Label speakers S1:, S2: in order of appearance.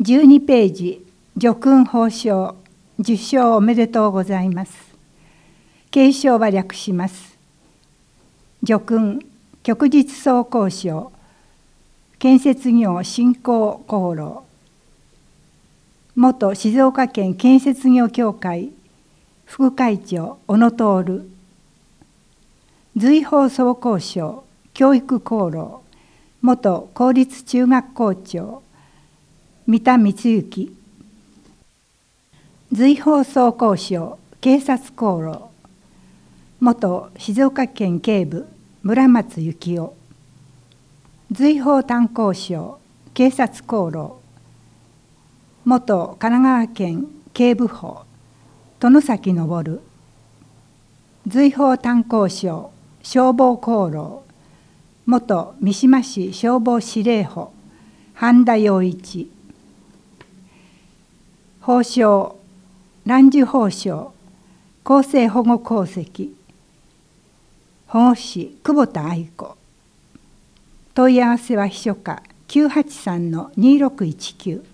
S1: 12ページ、叙勲褒章、受章おめでとうございます。継承は略します。叙勲、旭日総工賞、建設業振興功労、元静岡県建設業協会副会長小野徹、随宝総工賞教育功労、元公立中学校長三田光之、随宝総工賞警察功労、元静岡県警部村松幸男、随宝炭鉱賞警察功労、元神奈川県警部補殿崎昇、随宝炭鉱賞消防功労、元三島市消防司令補半田洋一、褒章蘭寿褒章厚生保護功績保護士久保田愛子、問い合わせは秘書課 983-2619